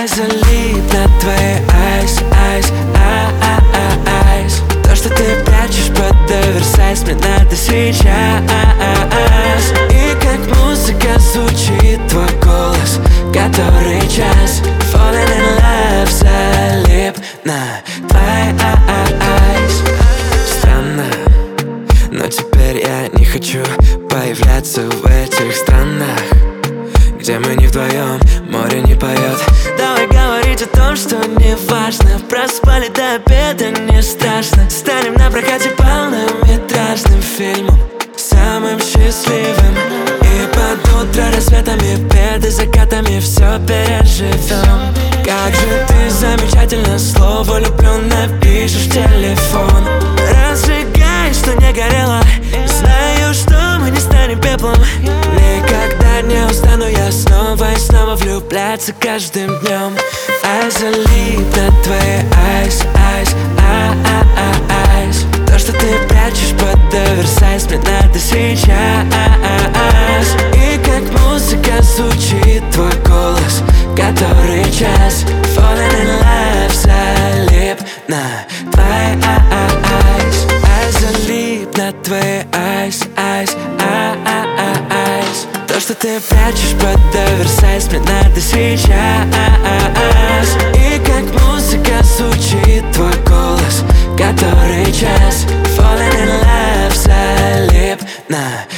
I залип на твои eyes, eyes, eyes. То, что ты прячешь под оверсайз, мне надо сейчас. И как музыка звучит твой голос, который час. Falling in love, залип на твои eyes. Странно, но теперь я не хочу появляться в этих странах, где мы не вдвоем, море не поет. Давай говорить о том, что не важно. Проспали до обеда, не страшно. Станем на прокате полнометражным фильмом, самым счастливым. И под утро рассветами, перед закатами все переживем. Как же ты замечательно, слово люблю напишешь в телефон. Разжигай, что не горело, знаю, что мы не станем пеплом. Никогда не устану я снова и снова влюбляться каждым днем. I залип на твои eyes, eyes, eyes. То, что ты прячешь под оверсайз, мне надо сейчас. И как музыка звучит твой голос, который час. Falling in love, залип на твои eyes. I залип на твои eyes, eyes, eyes. То, что ты прячешь под оверсайз, мне надо сейчас. И как музыка звучит твой голос, который час. Falling in love, залип на